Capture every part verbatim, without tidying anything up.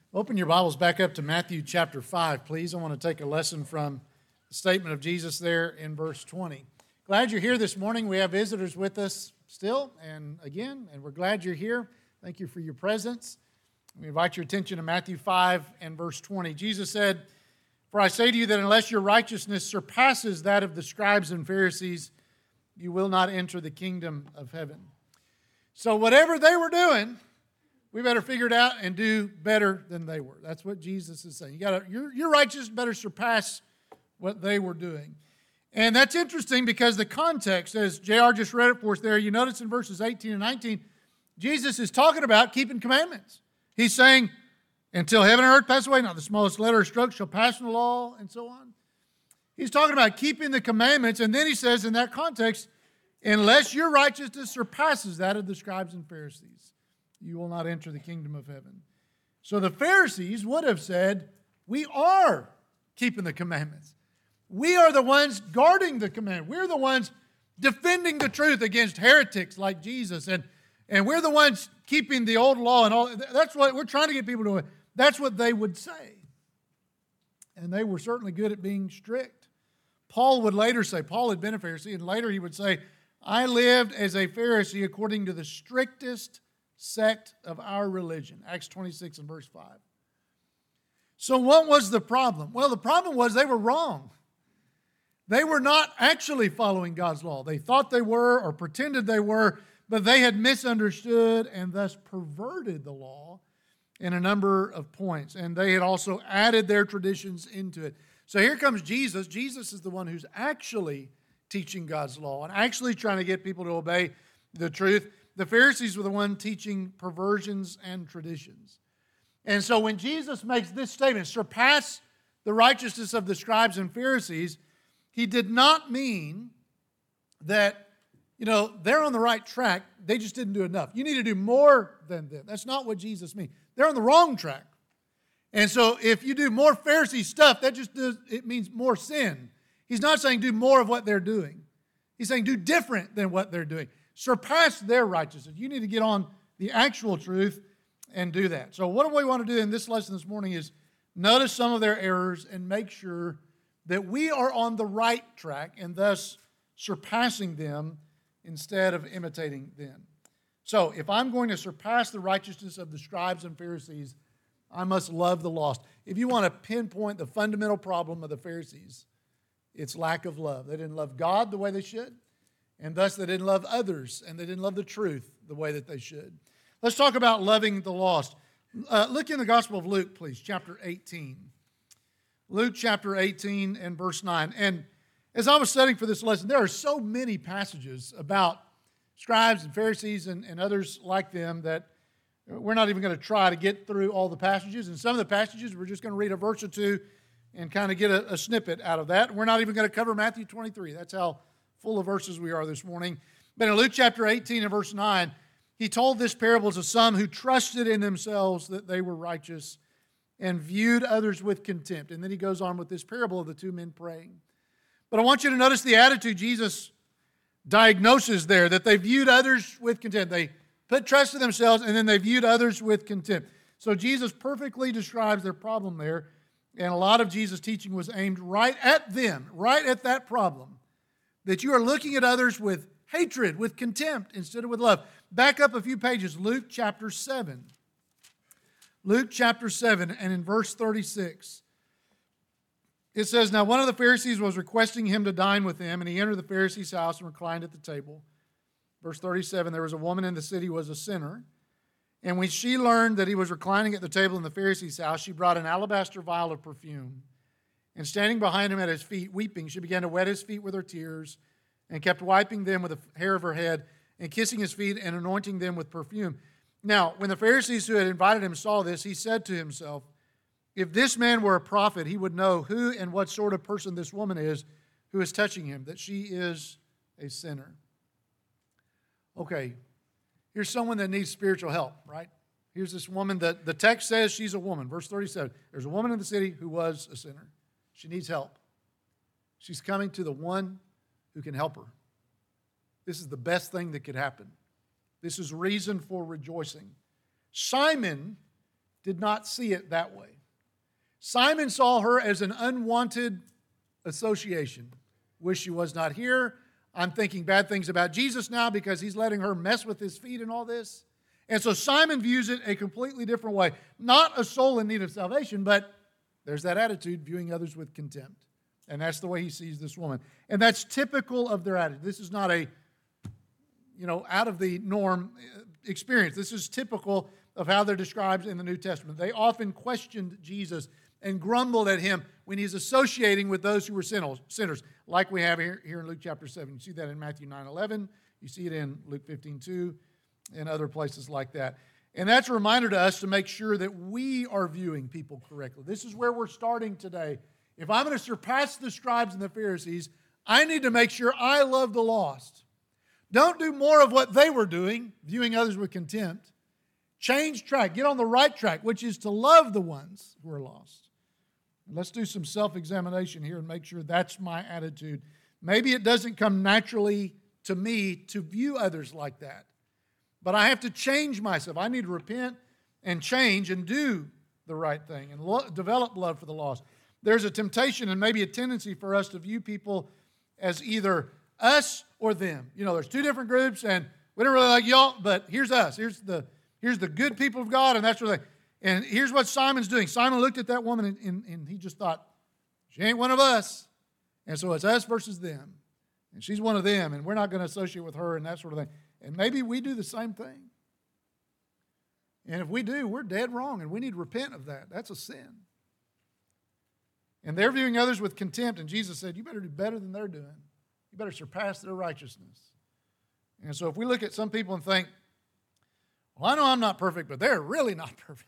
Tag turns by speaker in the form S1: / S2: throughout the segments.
S1: Open your Bibles back up to Matthew chapter five, please. I want to take a lesson from the statement of Jesus there in verse twenty. Glad you're here this morning. We have visitors with us still, and again, and we're glad you're here. Thank you for your presence. We invite your attention to Matthew five and verse twenty. Jesus said, "For I say to you that unless your righteousness surpasses that of the scribes and Pharisees, you will not enter the kingdom of heaven." So whatever they were doing, we better figure it out and do better than they were. That's what Jesus is saying. You got your, your righteousness better surpass what they were doing. And that's interesting because the context, as J R just read it for us there, you notice in verses eighteen and nineteen, Jesus is talking about keeping commandments. He's saying, until heaven and earth pass away, not the smallest letter or stroke shall pass from the law, and so on. He's talking about keeping the commandments, and then he says in that context, unless your righteousness surpasses that of the scribes and Pharisees, you will not enter the kingdom of heaven. So the Pharisees would have said, we are keeping the commandments. We are the ones guarding the commandment. We're the ones defending the truth against heretics like Jesus. And, and we're the ones keeping the old law and all. That's what we're trying to get people to do. That's what they would say. And they were certainly good at being strict. Paul would later say, Paul had been a Pharisee, and later he would say, I lived as a Pharisee according to the strictest sect of our religion. Acts twenty-six and verse five. So what was the problem? Well, the problem was they were wrong. They were not actually following God's law. They thought they were or pretended they were, but they had misunderstood and thus perverted the law in a number of points. And they had also added their traditions into it. So here comes Jesus. Jesus is the one who's actually teaching God's law and actually trying to get people to obey the truth. The Pharisees were the one teaching perversions and traditions. And so when Jesus makes this statement, surpass the righteousness of the scribes and Pharisees, he did not mean that, you know, they're on the right track, they just didn't do enough. You need to do more than them. That's not what Jesus means. They're on the wrong track. And so if you do more Pharisee stuff, that just does, it means more sin. He's not saying do more of what they're doing. He's saying do different than what they're doing. Surpass their righteousness. You need to get on the actual truth and do that. So what do we want to do in this lesson this morning is notice some of their errors and make sure that we are on the right track and thus surpassing them instead of imitating them. So if I'm going to surpass the righteousness of the scribes and Pharisees, I must love the lost. If you want to pinpoint the fundamental problem of the Pharisees, it's lack of love. They didn't love God the way they should. And thus they didn't love others, and they didn't love the truth the way that they should. Let's talk about loving the lost. Uh, look in the Gospel of Luke, please, chapter eighteen. Luke chapter eighteen and verse nine. And as I was studying for this lesson, there are so many passages about scribes and Pharisees and, and others like them that we're not even going to try to get through all the passages. And some of the passages, we're just going to read a verse or two and kind of get a, a snippet out of that. We're not even going to cover Matthew twenty-three. That's how full of verses we are this morning. But in Luke chapter eighteen and verse nine, he told this parable to some who trusted in themselves that they were righteous and viewed others with contempt. And then he goes on with this parable of the two men praying. But I want you to notice the attitude Jesus diagnoses there, that they viewed others with contempt. They put trust in themselves, and then they viewed others with contempt. So Jesus perfectly describes their problem there, and a lot of Jesus' teaching was aimed right at them, right at that problem. That you are looking at others with hatred, with contempt, instead of with love. Back up a few pages, Luke chapter seven. Luke chapter seven, and in verse thirty-six, it says, Now one of the Pharisees was requesting him to dine with him, and he entered the Pharisee's house and reclined at the table. Verse thirty-seven, there was a woman in the city who was a sinner, and when she learned that he was reclining at the table in the Pharisee's house, she brought an alabaster vial of perfume. And standing behind him at his feet, weeping, she began to wet his feet with her tears and kept wiping them with the hair of her head and kissing his feet and anointing them with perfume. Now, when the Pharisees who had invited him saw this, he said to himself, if this man were a prophet, he would know who and what sort of person this woman is who is touching him, that she is a sinner. Okay, here's someone that needs spiritual help, right? Here's this woman that the text says she's a woman. Verse thirty-seven, there's a woman in the city who was a sinner. She needs help. She's coming to the one who can help her. This is the best thing that could happen. This is reason for rejoicing. Simon did not see it that way. Simon saw her as an unwanted association. Wish she was not here. I'm thinking bad things about Jesus now because he's letting her mess with his feet and all this. And so Simon views it a completely different way. Not a soul in need of salvation, but there's that attitude, viewing others with contempt. And that's the way he sees this woman. And that's typical of their attitude. This is not a, you know, out of the norm experience. This is typical of how they're described in the New Testament. They often questioned Jesus and grumbled at him when he's associating with those who were sinners, like we have here, here in Luke chapter seven. You see that in Matthew nine eleven. You see it in Luke fifteen two and other places like that. And that's a reminder to us to make sure that we are viewing people correctly. This is where we're starting today. If I'm going to surpass the scribes and the Pharisees, I need to make sure I love the lost. Don't do more of what they were doing, viewing others with contempt. Change track. Get on the right track, which is to love the ones who are lost. Let's do some self-examination here and make sure that's my attitude. Maybe it doesn't come naturally to me to view others like that. But I have to change myself. I need to repent and change and do the right thing and lo- develop love for the lost. There's a temptation and maybe a tendency for us to view people as either us or them. You know, there's two different groups and we don't really like y'all, but here's us. Here's the, here's the good people of God, and that's where they... And here's what Simon's doing. Simon looked at that woman and, and, and he just thought, she ain't one of us. And so it's us versus them. And she's one of them, and we're not going to associate with her and that sort of thing. And maybe we do the same thing. And if we do, we're dead wrong, and we need to repent of that. That's a sin. And they're viewing others with contempt, and Jesus said, you better do better than they're doing. You better surpass their righteousness. And so if we look at some people and think, well, I know I'm not perfect, but they're really not perfect.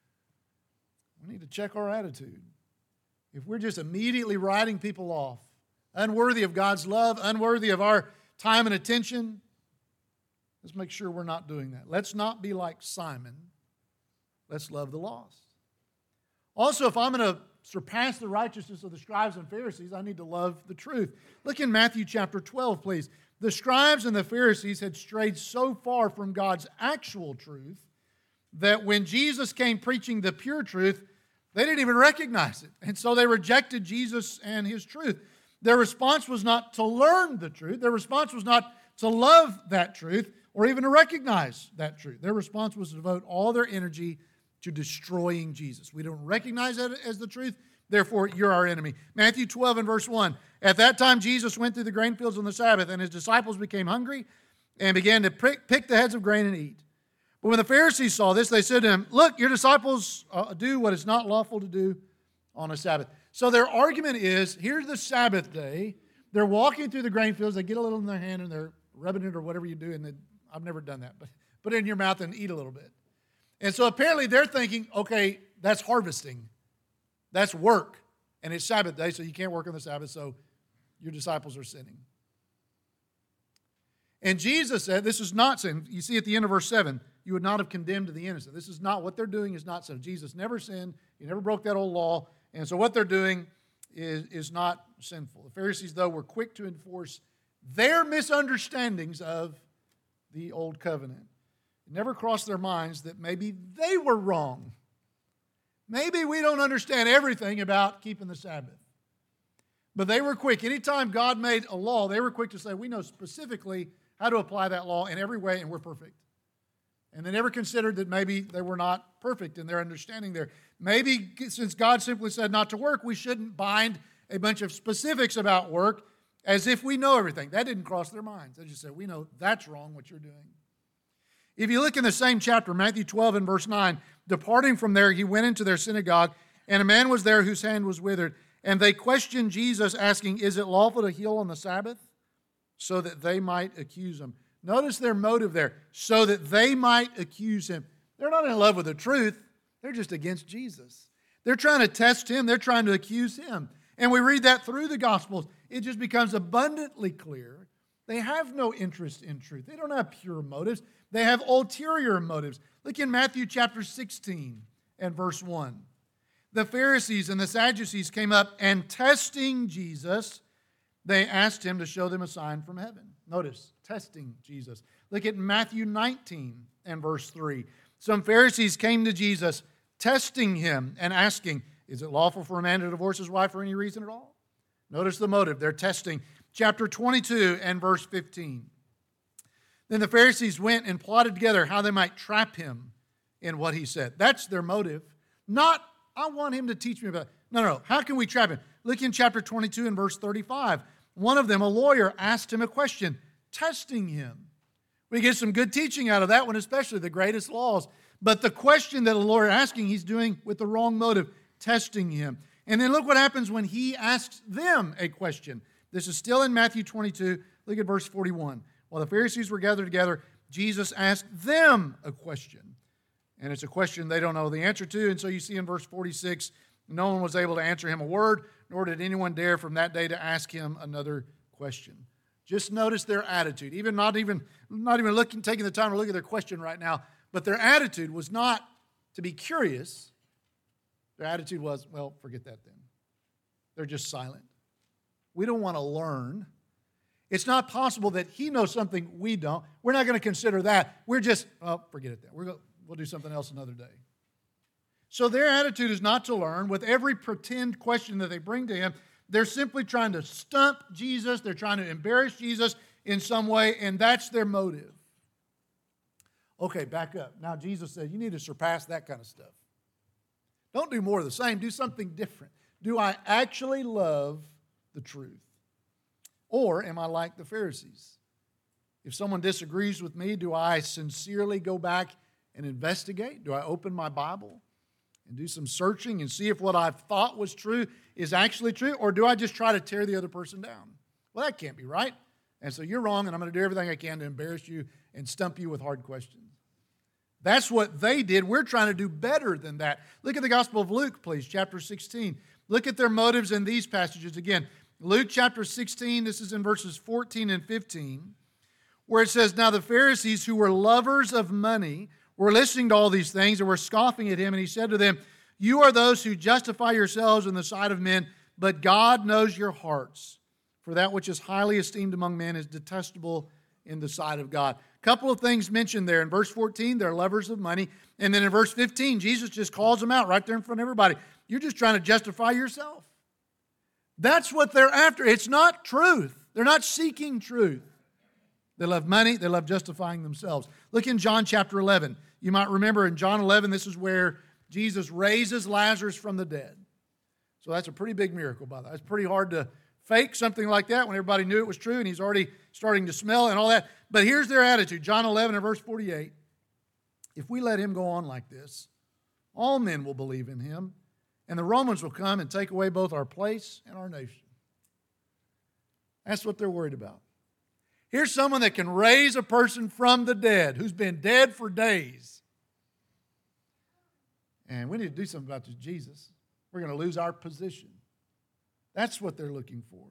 S1: We need to check our attitude. If we're just immediately writing people off, unworthy of God's love, unworthy of our time and attention, let's make sure we're not doing that. Let's not be like Simon. Let's love the lost. Also, if I'm going to surpass the righteousness of the scribes and Pharisees, I need to love the truth. Look in Matthew chapter twelve, please. The scribes and the Pharisees had strayed so far from God's actual truth that when Jesus came preaching the pure truth, they didn't even recognize it. And so they rejected Jesus and his truth. Their response was not to learn the truth. Their response was not to love that truth or even to recognize that truth. Their response was to devote all their energy to destroying Jesus. We don't recognize that as the truth, therefore you're our enemy. Matthew twelve and verse one. At that time Jesus went through the grain fields on the Sabbath, and his disciples became hungry and began to pick the heads of grain and eat. But when the Pharisees saw this, they said to him, look, your disciples uh, do what is not lawful to do on a Sabbath. So their argument is, here's the Sabbath day. They're walking through the grain fields. They get a little in their hand and they're rubbing it or whatever you do. And they, I've never done that, but put it in your mouth and eat a little bit. And so apparently they're thinking, okay, that's harvesting. That's work. And it's Sabbath day, so you can't work on the Sabbath, so your disciples are sinning. And Jesus said, this is not sin. You see at the end of verse seven, you would not have condemned the innocent. This is not, what they're doing is not sin. Jesus never sinned. He never broke that old law. And so what they're doing is, is not sinful. The Pharisees, though, were quick to enforce their misunderstandings of the old covenant. It never crossed their minds that maybe they were wrong. Maybe we don't understand everything about keeping the Sabbath. But they were quick. Anytime God made a law, they were quick to say, we know specifically how to apply that law in every way, and we're perfect. And they never considered that maybe they were not perfect in their understanding there. Maybe since God simply said not to work, we shouldn't bind a bunch of specifics about work as if we know everything. That didn't cross their minds. They just said, we know that's wrong what you're doing. If you look in the same chapter, Matthew twelve and verse nine, departing from there, he went into their synagogue, and a man was there whose hand was withered. And they questioned Jesus, asking, is it lawful to heal on the Sabbath? So that they might accuse him. Notice their motive there, so that they might accuse him. They're not in love with the truth. They're just against Jesus. They're trying to test him. They're trying to accuse him. And we read that through the Gospels. It just becomes abundantly clear. They have no interest in truth. They don't have pure motives. They have ulterior motives. Look in Matthew chapter sixteen and verse one. The Pharisees and the Sadducees came up, and testing Jesus, they asked him to show them a sign from heaven. Notice, testing Jesus. Look at Matthew nineteen and verse three. Some Pharisees came to Jesus testing him and asking, is it lawful for a man to divorce his wife for any reason at all? Notice the motive. They're testing. Chapter twenty-two and verse fifteen. Then the Pharisees went and plotted together how they might trap him in what he said. That's their motive. Not, I want him to teach me about it. No, no, no. How can we trap him? Look in chapter twenty-two and verse thirty-five. One of them, a lawyer, asked him a question, testing him. We get some good teaching out of that one, especially the greatest laws. But the question that a lawyer is asking, he's doing with the wrong motive, testing him. And then look what happens when he asks them a question. This is still in Matthew twenty-two. Look at verse forty-one. While the Pharisees were gathered together, Jesus asked them a question. And it's a question they don't know the answer to. And so you see in verse forty-six, no one was able to answer him a word, nor did anyone dare from that day to ask him another question. Just notice their attitude. Even not even, not even looking, taking the time to look at their question right now, but their attitude was not to be curious. Their attitude was, well, forget that then. They're just silent. We don't want to learn. It's not possible that he knows something we don't. We're not going to consider that. We're just, oh, forget it then. We're going, we'll do something else another day. So their attitude is not to learn. With every pretend question that they bring to him, they're simply trying to stump Jesus. They're trying to embarrass Jesus in some way, and that's their motive. Okay, back up. Now Jesus said, you need to surpass that kind of stuff. Don't do more of the same. Do something different. Do I actually love the truth? Or am I like the Pharisees? If someone disagrees with me, do I sincerely go back and investigate? Do I open my Bible and do some searching and see if what I've thought was true is actually true? Or do I just try to tear the other person down? Well, that can't be right. And so you're wrong, and I'm going to do everything I can to embarrass you and stump you with hard questions. That's what they did. We're trying to do better than that. Look at the Gospel of Luke, please, chapter sixteen. Look at their motives in these passages again. Luke chapter sixteen, this is in verses fourteen and fifteen, where it says, now the Pharisees who were lovers of money were listening to all these things and were scoffing at him, and he said to them, you are those who justify yourselves in the sight of men, but God knows your hearts. For that which is highly esteemed among men is detestable in the sight of God. A couple of things mentioned there. In verse fourteen, they're lovers of money. And then in verse fifteen, Jesus just calls them out right there in front of everybody. You're just trying to justify yourself. That's what they're after. It's not truth. They're not seeking truth. They love money. They love justifying themselves. Look in John chapter eleven. You might remember in John eleven, this is where Jesus raises Lazarus from the dead. So that's a pretty big miracle, by the way. It's pretty hard to fake something like that when everybody knew it was true and he's already starting to smell and all that. But here's their attitude. John eleven and verse forty-eight. If we let him go on like this, all men will believe in him, and the Romans will come and take away both our place and our nation. That's what they're worried about. Here's someone that can raise a person from the dead, who's been dead for days. And we need to do something about this Jesus. We're going to lose our position. That's what they're looking for.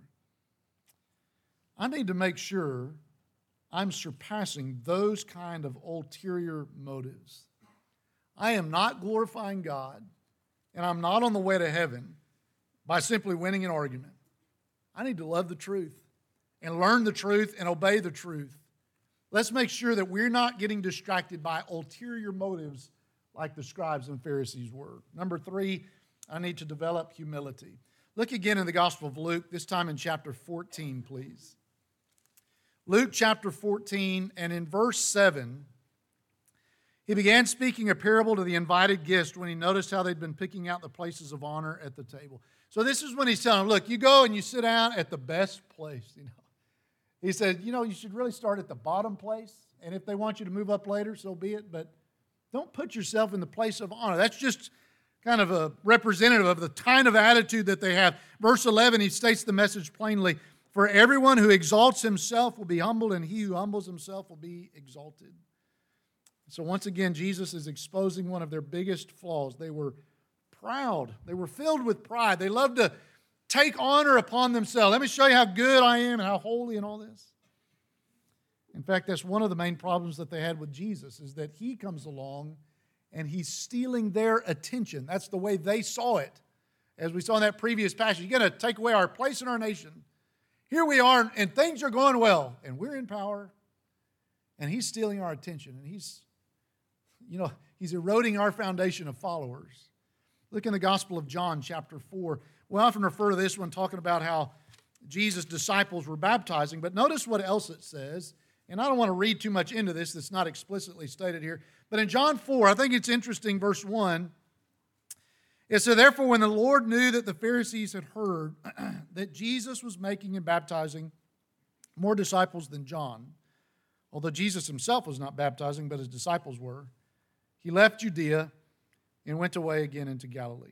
S1: I need to make sure I'm surpassing those kind of ulterior motives. I am not glorifying God, and I'm not on the way to heaven by simply winning an argument. I need to love the truth and learn the truth and obey the truth. Let's make sure that we're not getting distracted by ulterior motives like the scribes and Pharisees were. Number three, I need to develop humility. Look again in the Gospel of Luke, this time in chapter fourteen, please. Luke chapter fourteen, and in verse seven, he began speaking a parable to the invited guest when he noticed how they'd been picking out the places of honor at the table. So this is when he's telling them, look, you go and you sit down at the best place. You know, he said, you know, you should really start at the bottom place, and if they want you to move up later, so be it, but don't put yourself in the place of honor. That's just kind of a representative of the kind of attitude that they have. Verse eleven, he states the message plainly. For everyone who exalts himself will be humbled, and he who humbles himself will be exalted. So once again, Jesus is exposing one of their biggest flaws. They were proud. They were filled with pride. They loved to take honor upon themselves. Let me show you how good I am and how holy and all this. In fact, that's one of the main problems that they had with Jesus, is that he comes along and he's stealing their attention. That's the way they saw it. As we saw in that previous passage, you're going to take away our place in our nation. Here we are, and things are going well, and we're in power, and he's stealing our attention. And he's, you know, he's eroding our foundation of followers. Look in the Gospel of John, chapter four. We often refer to this when talking about how Jesus' disciples were baptizing, but notice what else it says. And I don't want to read too much into this that's not explicitly stated here. But in John four, I think it's interesting, verse one, it said, therefore, when the Lord knew that the Pharisees had heard that Jesus was making and baptizing more disciples than John, although Jesus himself was not baptizing, but his disciples were, he left Judea and went away again into Galilee.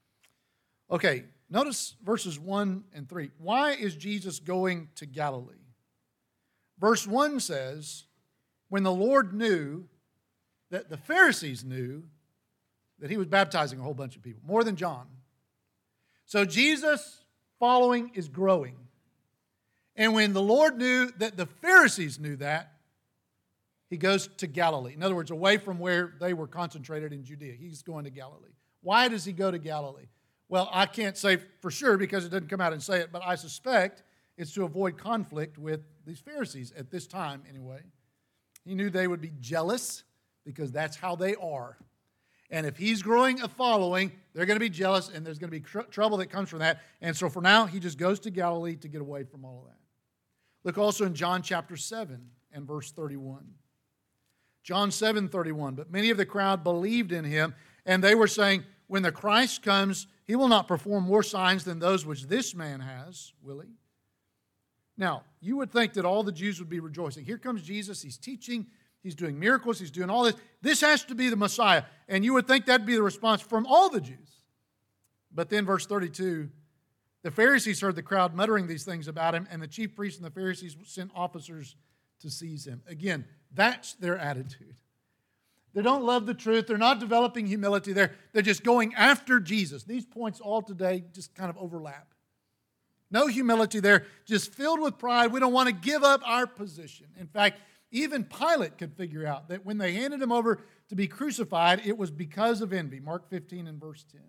S1: Okay, notice verses one and three. Why is Jesus going to Galilee? Verse one says, when the Lord knew that the Pharisees knew that he was baptizing a whole bunch of people, more than John. So Jesus' following is growing. And when the Lord knew that the Pharisees knew that, he goes to Galilee. In other words, away from where they were concentrated in Judea. He's going to Galilee. Why does he go to Galilee? Well, I can't say for sure because it doesn't come out and say it, but I suspect it's to avoid conflict with these Pharisees at this time anyway. He knew they would be jealous because that's how they are. And if he's growing a following, they're going to be jealous and there's going to be tr- trouble that comes from that. And so for now, he just goes to Galilee to get away from all of that. Look also in John chapter seven and verse thirty-one. John seven thirty-one, but many of the crowd believed in him, and they were saying, when the Christ comes, he will not perform more signs than those which this man has, will he? Now, you would think that all the Jews would be rejoicing. Here comes Jesus, he's teaching, he's doing miracles, he's doing all this. This has to be the Messiah. And you would think that'd be the response from all the Jews. But then verse thirty-two, the Pharisees heard the crowd muttering these things about him, and the chief priests and the Pharisees sent officers to seize him. Again, that's their attitude. They don't love the truth. They're not developing humility. They're, they're just going after Jesus. These points all today just kind of overlap. No humility there, just filled with pride. We don't want to give up our position. In fact, even Pilate could figure out that when they handed him over to be crucified, it was because of envy. Mark fifteen and verse ten.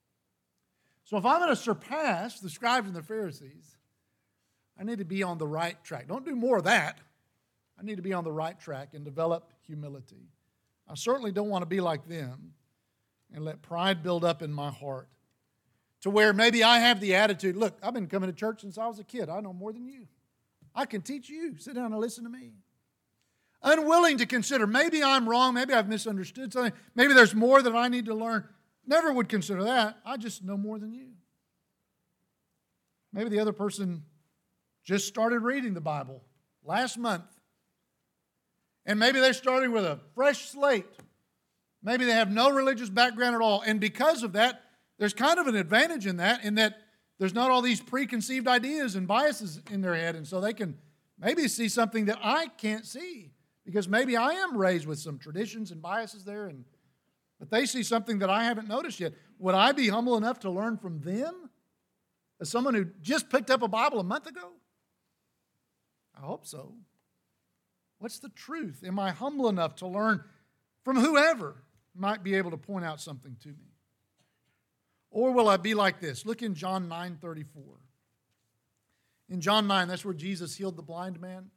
S1: So if I'm going to surpass the scribes and the Pharisees, I need to be on the right track. Don't do more of that. I need to be on the right track and develop humility. I certainly don't want to be like them and let pride build up in my heart to where maybe I have the attitude, look, I've been coming to church since I was a kid. I know more than you. I can teach you. Sit down and listen to me. Unwilling to consider, maybe I'm wrong, maybe I've misunderstood something, maybe there's more that I need to learn. Never would consider that. I just know more than you. Maybe the other person just started reading the Bible last month. And maybe they're starting with a fresh slate. Maybe they have no religious background at all. And because of that, there's kind of an advantage in that, in that there's not all these preconceived ideas and biases in their head. And so they can maybe see something that I can't see. Because maybe I am raised with some traditions and biases there. And but they see something that I haven't noticed yet. Would I be humble enough to learn from them? As someone who just picked up a Bible a month ago? I hope so. What's the truth? Am I humble enough to learn from whoever might be able to point out something to me? Or will I be like this? Look in John nine thirty-four. In John nine, that's where Jesus healed the blind man.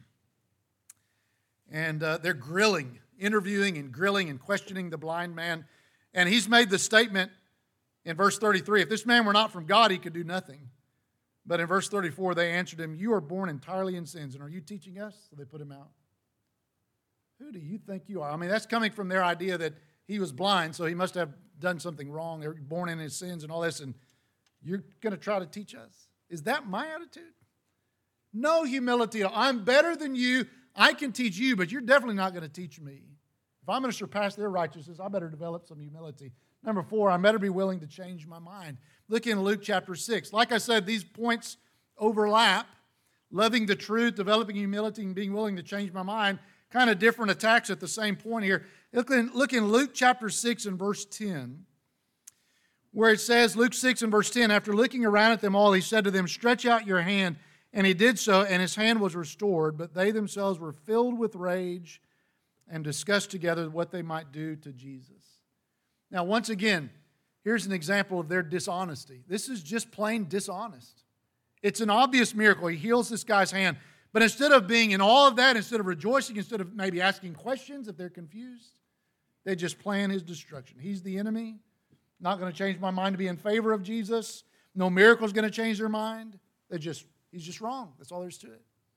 S1: And uh, they're grilling, interviewing and grilling and questioning the blind man. And he's made the statement in verse thirty-three, if this man were not from God, he could do nothing. But in verse thirty-four, they answered him, you are born entirely in sins, and are you teaching us? So they put him out. Who do you think you are? I mean, that's coming from their idea that he was blind, so he must have done something wrong. They were born in his sins and all this, and you're going to try to teach us? Is that my attitude? No humility. I'm better than you. I can teach you, but you're definitely not going to teach me. If I'm going to surpass their righteousness, I better develop some humility. Number four, I better be willing to change my mind. Look in Luke chapter six. Like I said, these points overlap. Loving the truth, developing humility, and being willing to change my mind. Kind of different attacks at the same point here. Look in, look in Luke chapter six and verse ten, where it says, Luke six and verse ten, after looking around at them all, he said to them, stretch out your hand. And he did so, and his hand was restored. But they themselves were filled with rage and discussed together what they might do to Jesus. Now, once again, here's an example of their dishonesty. This is just plain dishonest. It's an obvious miracle. He heals this guy's hand. But instead of being in all of that, instead of rejoicing, instead of maybe asking questions if they're confused, They just plan his destruction. He's the enemy. Not going to change my mind to be in favor of Jesus. No miracle is going to change their mind. They just, he's just wrong. That's all there is to it.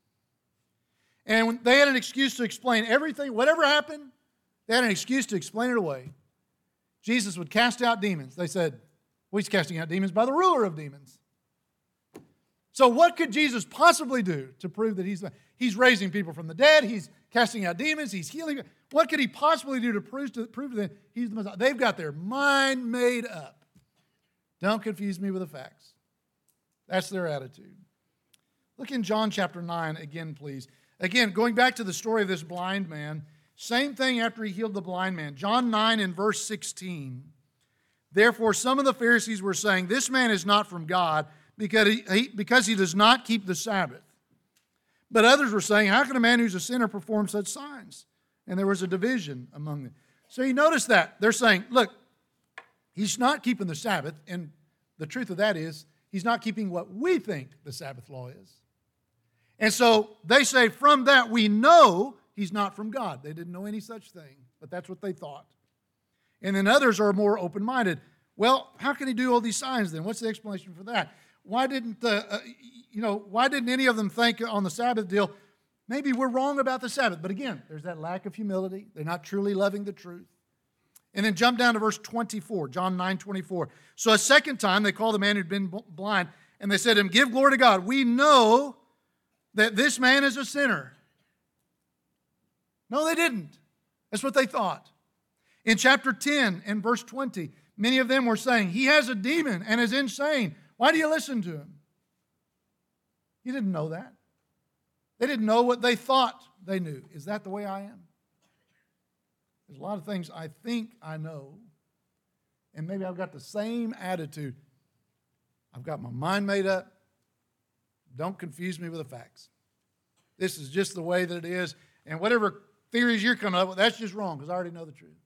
S1: And when they had an excuse to explain everything, whatever happened, they had an excuse to explain it away. Jesus would cast out demons. They said, well, he's casting out demons by the ruler of demons. So what could Jesus possibly do to prove that he's, he's raising people from the dead, he's casting out demons, he's healing? What could he possibly do to prove to, prove to them he's the Messiah? They've got their mind made up. Don't confuse me with the facts. That's their attitude. Look in John chapter nine again, please. Again, going back to the story of this blind man, same thing after he healed the blind man. John nine and verse sixteen. Therefore, some of the Pharisees were saying, this man is not from God because he, he, because he does not keep the Sabbath. But others were saying, how can a man who's a sinner perform such signs? And there was a division among them. So you notice that. They're saying, look, he's not keeping the Sabbath. And the truth of that is, he's not keeping what we think the Sabbath law is. And so they say, from that we know he's not from God. They didn't know any such thing, but that's what they thought. And then others are more open-minded. Well, how can he do all these signs then? What's the explanation for that? Why didn't the, uh, you know, why didn't any of them think on the Sabbath deal, maybe we're wrong about the Sabbath? But again, there's that lack of humility. They're not truly loving the truth. And then jump down to verse twenty-four, John nine twenty-four. So a second time they called the man who'd been blind, and they said to him, give glory to God. We know that this man is a sinner. No, they didn't. That's what they thought. In chapter ten and verse twenty, many of them were saying, he has a demon and is insane. Why do you listen to him? You didn't know that. They didn't know what they thought they knew. Is that the way I am? There's a lot of things I think I know, and maybe I've got the same attitude. I've got my mind made up. Don't confuse me with the facts. This is just the way that it is, and whatever theories you're coming up with, that's just wrong because I already know the truth.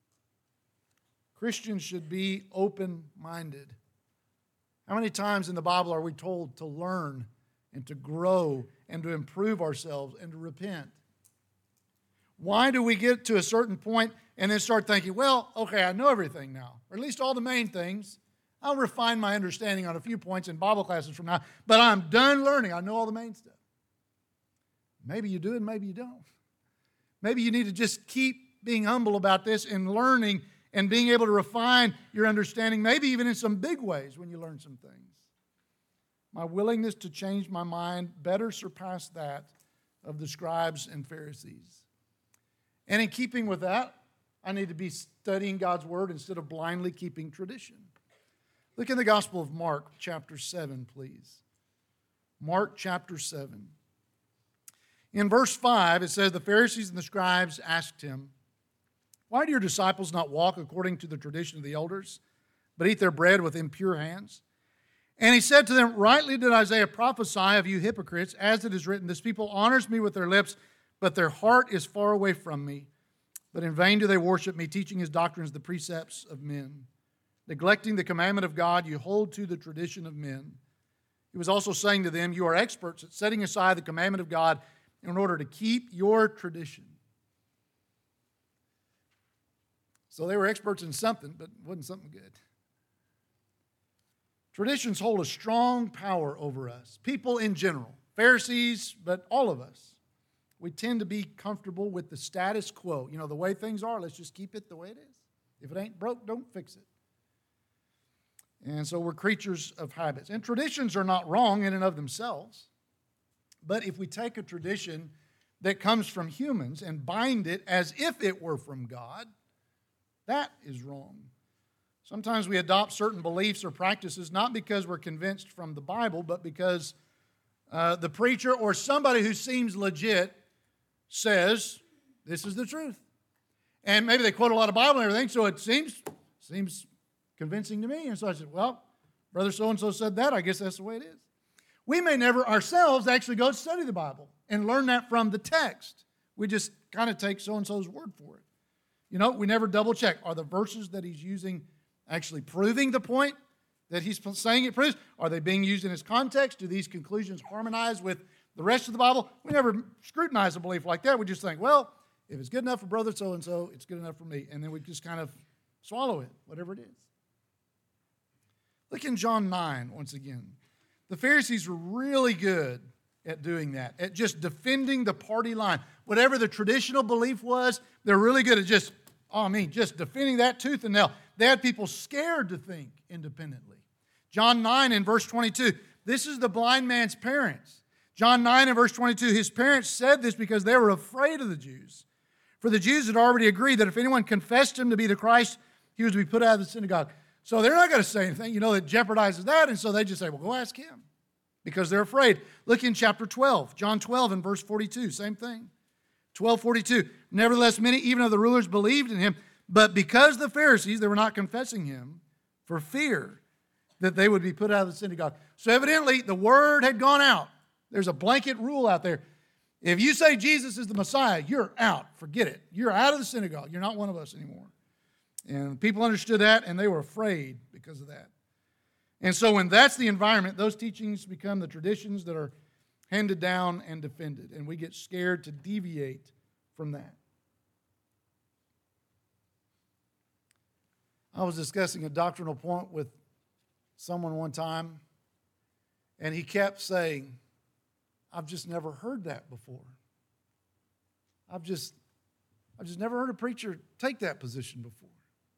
S1: Christians should be open-minded. How many times in the Bible are we told to learn and to grow and to improve ourselves and to repent? Why do we get to a certain point and then start thinking, well, okay, I know everything now, or at least all the main things. I'll refine my understanding on a few points in Bible classes from now, but I'm done learning. I know all the main stuff. Maybe you do and maybe you don't. Maybe you need to just keep being humble about this and learning and being able to refine your understanding, maybe even in some big ways when you learn some things. My willingness to change my mind better surpassed that of the scribes and Pharisees. And in keeping with that, I need to be studying God's Word instead of blindly keeping tradition. Look in the Gospel of Mark, chapter seven, please. Mark, chapter seven. In verse five, it says, the Pharisees and the scribes asked him, why do your disciples not walk according to the tradition of the elders, but eat their bread with impure hands? And he said to them, rightly did Isaiah prophesy of you hypocrites, as it is written, this people honors me with their lips, but their heart is far away from me. But in vain do they worship me, teaching his doctrines the precepts of men. Neglecting the commandment of God, you hold to the tradition of men. He was also saying to them, you are experts at setting aside the commandment of God in order to keep your tradition. So they were experts in something, but it wasn't something good. Traditions hold a strong power over us. People in general, Pharisees, but all of us. We tend to be comfortable with the status quo. You know, the way things are, let's just keep it the way it is. If it ain't broke, don't fix it. And so we're creatures of habits. And traditions are not wrong in and of themselves. But if we take a tradition that comes from humans and bind it as if it were from God, that is wrong. Sometimes we adopt certain beliefs or practices not because we're convinced from the Bible, but because uh, the preacher or somebody who seems legit says this is the truth. And maybe they quote a lot of Bible and everything, so it seems, seems convincing to me. And so I said, well, Brother so-and-so said that. I guess that's the way it is. We may never ourselves actually go study the Bible and learn that from the text. We just kind of take so-and-so's word for it. You know, we never double check. Are the verses that he's using actually proving the point that he's saying it proves? Are they being used in its context? Do these conclusions harmonize with the rest of the Bible? We never scrutinize a belief like that. We just think, well, If it's good enough for brother so-and-so, it's good enough for me. And then we just kind of swallow it, whatever it is. Look in John nine once again. The Pharisees were really good at doing that, at just defending the party line. Whatever the traditional belief was, they're really good at just, oh, I mean, just defending that tooth and nail. They had people scared to think independently. John nine and verse twenty-two, this is the blind man's parents. John nine and verse twenty-two, his parents said this because they were afraid of the Jews. For the Jews had already agreed that if anyone confessed him to be the Christ, he was to be put out of the synagogue. So they're not going to say anything, you know, that jeopardizes that. And so they just say, well, go ask him, because they're afraid. Look in chapter twelve, John twelve and verse forty-two, same thing. twelve forty-two, nevertheless, many even of the rulers believed in him, but because the Pharisees, they were not confessing him for fear that they would be put out of the synagogue. So evidently, the word had gone out. There's a blanket rule out there. If you say Jesus is the Messiah, you're out. Forget it. You're out of the synagogue. You're not one of us anymore. And people understood that, and they were afraid because of that. And so when that's the environment, those teachings become the traditions that are handed down and defended, and we get scared to deviate from that. I was discussing a doctrinal point with someone one time, and he kept saying, I've just never heard that before. I've just, I've just never heard a preacher take that position before.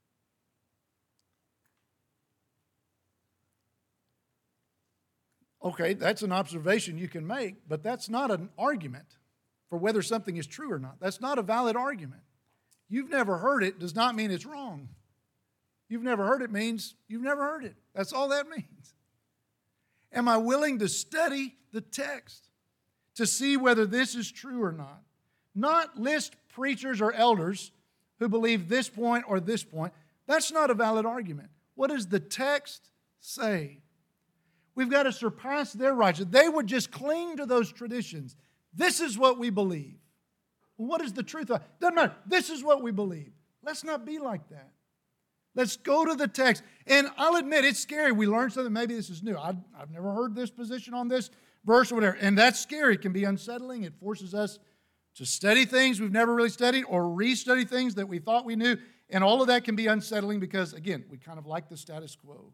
S1: Okay, that's an observation you can make, but that's not an argument for whether something is true or not. That's not a valid argument. You've never heard it does not mean it's wrong. You've never heard it means you've never heard it. That's all that means. Am I willing to study the text to see whether this is true or not? Not list preachers or elders who believe this point or this point. That's not a valid argument. What does the text say? We've got to surpass their righteousness. They would just cling to those traditions. This is what we believe. Well, what is the truth of it? Doesn't matter. This is what we believe. Let's not be like that. Let's go to the text. And I'll admit, it's scary. We learn something. Maybe this is new. I've, I've never heard this position on this verse or whatever. And that's scary. It can be unsettling. It forces us to study things we've never really studied or restudy things that we thought we knew. And all of that can be unsettling because, again, we kind of like the status quo.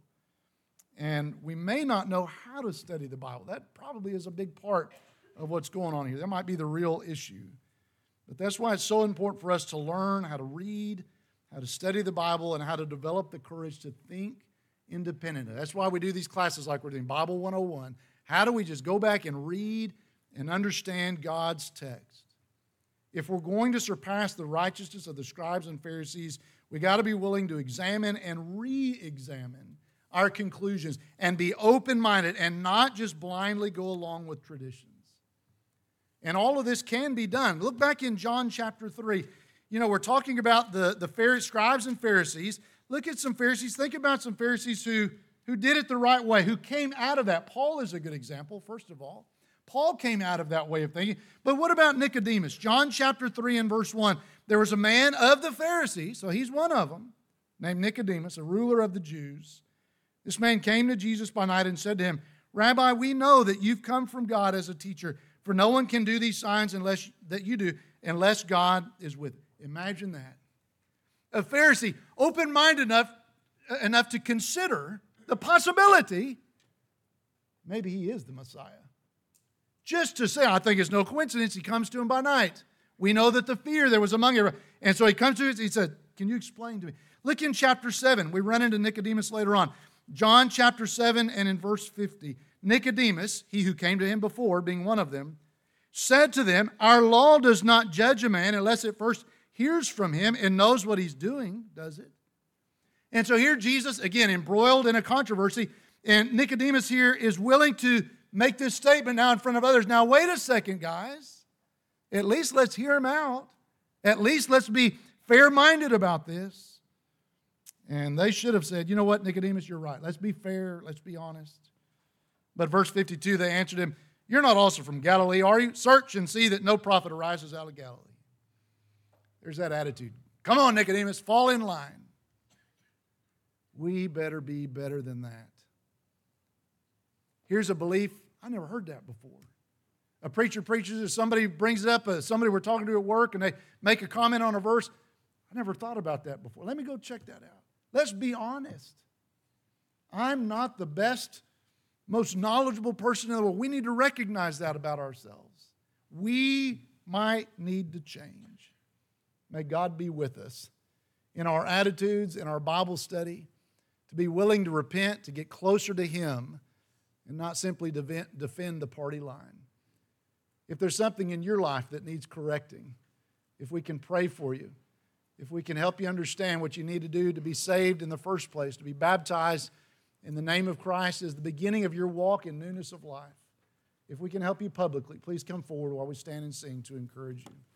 S1: And we may not know how to study the Bible. That probably is a big part of what's going on here. That might be the real issue. But that's why it's so important for us to learn how to read, how to study the Bible, and how to develop the courage to think independently. That's why we do these classes like we're doing Bible one oh one. How do we just go back and read and understand God's text? If we're going to surpass the righteousness of the scribes and Pharisees, we got to be willing to examine and re-examine our conclusions and be open-minded and not just blindly go along with traditions. And all of this can be done. Look back in John chapter three. You know, we're talking about the, the Pharisees, scribes and Pharisees. Look at some Pharisees. Think about some Pharisees who, who did it the right way, who came out of that. Paul is a good example, first of all. Paul came out of that way of thinking. But what about Nicodemus? John chapter three and verse one. There was a man of the Pharisees, so he's one of them, named Nicodemus, a ruler of the Jews. This man came to Jesus by night and said to him, Rabbi, we know that you've come from God as a teacher, for no one can do these signs unless that you do, unless God is with you. Imagine that. A Pharisee, open-minded enough, enough to consider the possibility maybe he is the Messiah. Just to say, I think it's no coincidence he comes to him by night. We know that the fear there was among everyone. And so he comes to us, he said, can you explain to me? Look in chapter seven. We run into Nicodemus later on. John chapter seven and in verse fifty. Nicodemus, he who came to him before, being one of them, said to them, our law does not judge a man unless it first hears from him and knows what he's doing, does it? And so here Jesus, again, embroiled in a controversy, and Nicodemus here is willing to make this statement now in front of others. Now, wait a second, guys. At least let's hear him out. At least let's be fair-minded about this. And they should have said, you know what, Nicodemus, you're right. Let's be fair. Let's be honest. But verse fifty-two, they answered him, you're not also from Galilee, are you? Search and see that no prophet arises out of Galilee. There's that attitude. Come on, Nicodemus, fall in line. We better be better than that. Here's a belief, I never heard that before. A preacher preaches it, somebody brings it up, uh, somebody we're talking to at work, and they make a comment on a verse. I never thought about that before. Let me go check that out. Let's be honest. I'm not the best, most knowledgeable person in the world. We need to recognize that about ourselves. We might need to change. May God be with us in our attitudes, in our Bible study, to be willing to repent, to get closer to Him, and not simply defend the party line. If there's something in your life that needs correcting, if we can pray for you, if we can help you understand what you need to do to be saved in the first place, to be baptized in the name of Christ as the beginning of your walk in newness of life, if we can help you publicly, please come forward while we stand and sing to encourage you.